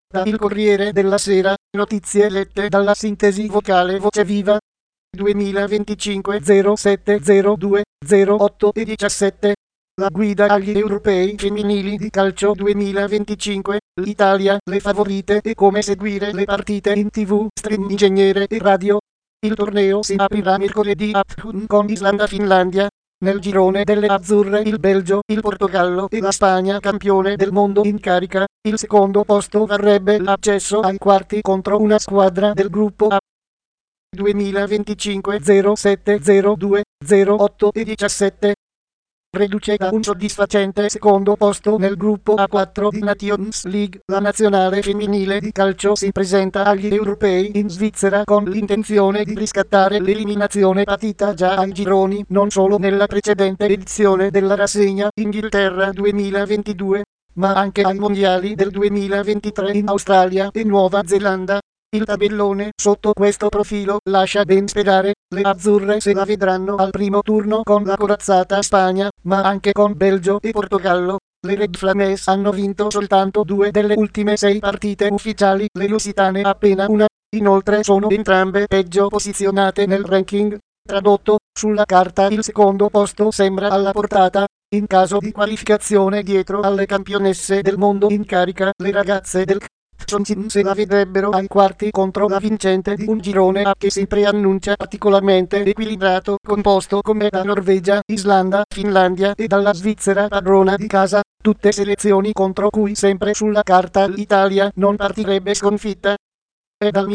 Da Il Corriere della Sera, notizie lette dalla sintesi vocale Voce Viva. 2025 0702 08 e 17. La guida agli europei femminili di calcio 2025, l'Italia, le favorite e come seguire le partite in TV, stream ingegnere e radio. Il torneo si aprirà mercoledì a Thun con Islanda-Finlandia. Nel girone delle azzurre il Belgio, il Portogallo e la Spagna campione del mondo in carica. Il secondo posto varrebbe l'accesso ai quarti contro una squadra del gruppo A. 2025 0702 08 e 17. Reduce da un soddisfacente secondo posto nel gruppo A4 di Nations League, la nazionale femminile di calcio si presenta agli europei in Svizzera con l'intenzione di riscattare l'eliminazione patita già ai gironi non solo nella precedente edizione della rassegna Inghilterra 2022, ma anche ai mondiali del 2023 in Australia e Nuova Zelanda. Il tabellone sotto questo profilo lascia ben sperare, le azzurre se la vedranno al primo turno con la corazzata Spagna, ma anche con Belgio e Portogallo. Le Red Flames hanno vinto soltanto 2 delle ultime 6 partite ufficiali, le lusitane appena una. Inoltre sono entrambe peggio posizionate nel ranking. Tradotto, sulla carta il secondo posto sembra alla portata. In caso di qualificazione dietro alle campionesse del mondo in carica, le ragazze del se la vedrebbero ai quarti contro la vincente di un girone A che si preannuncia particolarmente equilibrato, composto come da Norvegia, Islanda, Finlandia e dalla Svizzera padrona di casa, tutte selezioni contro cui sempre sulla carta l'Italia non partirebbe sconfitta. È dal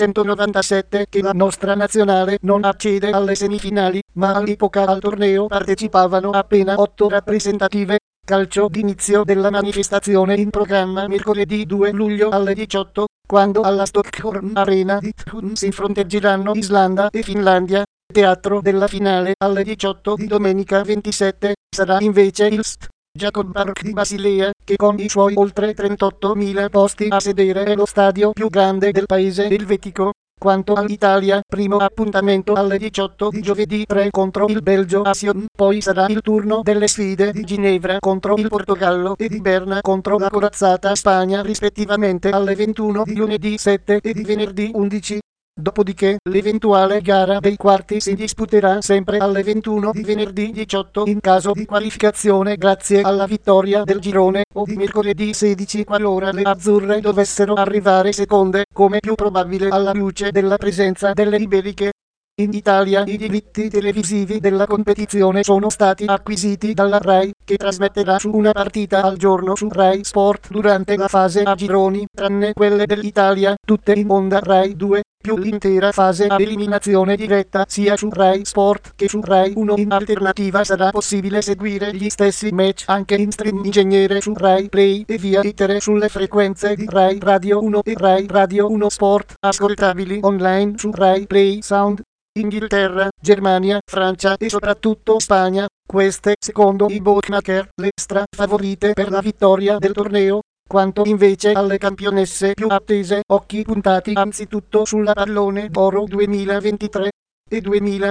1997 che la nostra nazionale non accede alle semifinali, ma all'epoca al torneo partecipavano appena 8 rappresentative. Calcio d'inizio della manifestazione in programma mercoledì 2 luglio alle 18, quando alla Stockholm Arena di Thun si fronteggeranno Islanda e Finlandia. Teatro della finale alle 18 di domenica 27 sarà invece il St. Jacob Park di Basilea, che con i suoi oltre 38.000 posti a sedere è lo stadio più grande del paese elvetico. Quanto all'Italia, primo appuntamento alle 18 di giovedì 3 contro il Belgio a Sion, poi sarà il turno delle sfide di Ginevra contro il Portogallo e di Berna contro la corazzata Spagna rispettivamente alle 21 di lunedì 7 e di venerdì 11. Dopodiché, l'eventuale gara dei quarti si disputerà sempre alle 21 di venerdì 18 in caso di qualificazione grazie alla vittoria del girone, o di mercoledì 16 qualora le azzurre dovessero arrivare seconde, come più probabile alla luce della presenza delle iberiche. In Italia i diritti televisivi della competizione sono stati acquisiti dalla RAI, che trasmetterà su una partita al giorno su Rai Sport durante la fase a gironi, tranne quelle dell'Italia, tutte in onda Rai 2, più l'intera fase a eliminazione diretta sia su Rai Sport che su Rai 1. In alternativa sarà possibile seguire gli stessi match anche in stream ingegnere su Rai Play e via Etere sulle frequenze di Rai Radio 1 e Rai Radio 1 Sport, ascoltabili online su Rai Play Sound. Inghilterra, Germania, Francia e soprattutto Spagna, queste, secondo i bookmaker, le favorite per la vittoria del torneo. Quanto invece alle campionesse più attese, occhi puntati anzitutto sulla Pallone d'Oro 2023 e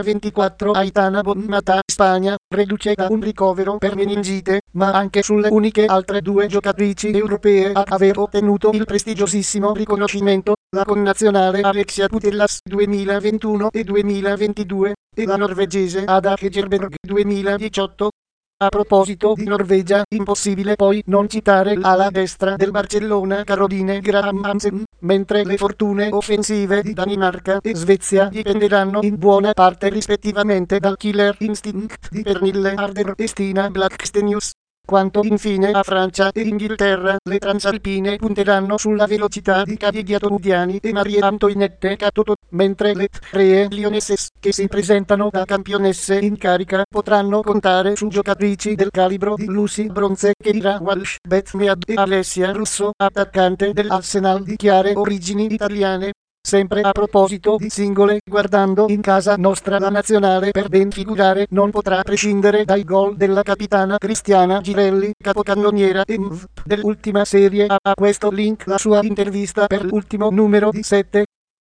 2024 Aitana Bonmatà, Spagna, reduce da un ricovero per meningite, ma anche sulle uniche altre 2 giocatrici europee a aver ottenuto il prestigiosissimo riconoscimento, la connazionale Alexia Putellas 2021 e 2022, e la norvegese Ada Hegerberg 2018. A proposito di Norvegia, impossibile poi non citare l'ala destra del Barcellona Caroline Graham Hansen, mentre le fortune offensive di Danimarca e Svezia dipenderanno in buona parte rispettivamente dal Killer Instinct di Pernille Harder e Stina Blackstenius. Quanto infine a Francia e Inghilterra, le transalpine punteranno sulla velocità di Caviglia-Tomudiani e Marie Antoinette Catoto, mentre le tre Lionesses, che si presentano da campionesse in carica, potranno contare su giocatrici del calibro di Lucy Bronze, Keira Walsh, Beth Mead e Alessia Russo, attaccante dell'Arsenal di chiare origini italiane. Sempre a proposito di singole, guardando in casa nostra la nazionale per ben figurare non potrà prescindere dai gol della capitana Cristiana Girelli, capocannoniera e MVP dell'ultima Serie A. A questo link la sua intervista per l'ultimo numero di 7.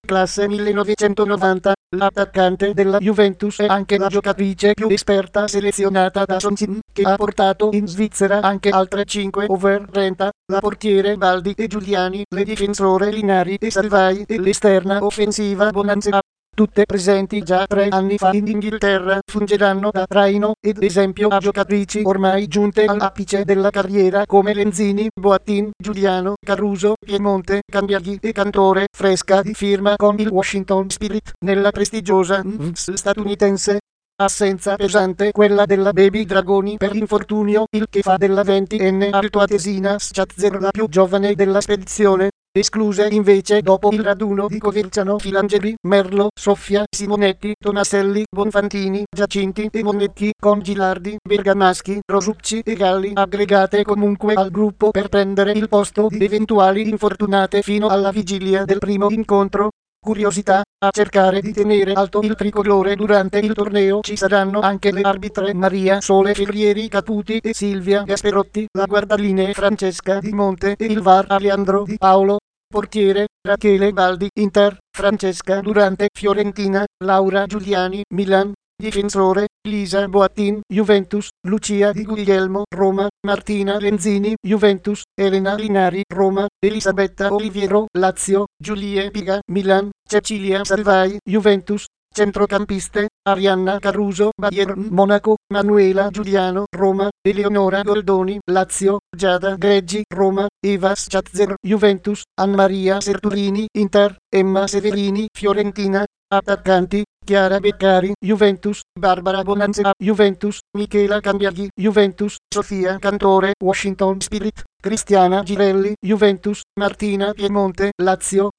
classe 1990, l'attaccante della Juventus è anche la giocatrice più esperta selezionata da Sonsin, che ha portato in Svizzera anche altre 5 over 30, la portiere Baldi e Giuliani, le difensore Linari e Salvai e l'esterna offensiva Bonanza. Tutte presenti già 3 anni fa in Inghilterra, fungeranno da traino ed esempio a giocatrici ormai giunte all'apice della carriera come Lenzini, Boattin, Giuliano, Caruso, Piemonte, Cambiaghi e Cantore, fresca di firma con il Washington Spirit nella prestigiosa NBC statunitense. Assenza pesante quella della Baby Dragoni per infortunio, il che fa della 20enne altoatesina Schatzer la più giovane della spedizione. Escluse invece dopo il raduno di Coverciano Filangeli, Merlo, Soffia, Simonetti, Tomaselli, Bonfantini, Giacinti e Monetti, con Gilardi, Bergamaschi, Rosucci e Galli aggregate comunque al gruppo per prendere il posto di eventuali infortunate fino alla vigilia del primo incontro. Curiosità, a cercare di tenere alto il tricolore durante il torneo ci saranno anche le arbitre Maria Sole Ferrieri Caputi e Silvia Gasperotti, la guardalinee Francesca Di Monte e il VAR Aleandro Di Paolo. Portiere, Rachele Baldi, Inter, Francesca Durante, Fiorentina, Laura Giuliani, Milan. Difensore, Lisa Boattin, Juventus, Lucia Di Guglielmo, Roma, Martina Lenzini, Juventus, Elena Linari, Roma, Elisabetta Oliviero, Lazio, Giulie Piga, Milan, Cecilia Salvai, Juventus. Centrocampiste, Arianna Caruso, Bayern Monaco, Manuela Giuliano, Roma, Eleonora Goldoni, Lazio, Giada Greggi, Roma, Eva Schatzer, Juventus, Anmaria Serturini, Inter, Emma Severini, Fiorentina. Attaccanti, Chiara Beccari, Juventus, Barbara Bonanza, Juventus, Michela Cambiaghi, Juventus, Sofia Cantore, Washington Spirit, Cristiana Girelli, Juventus, Martina Piemonte, Lazio,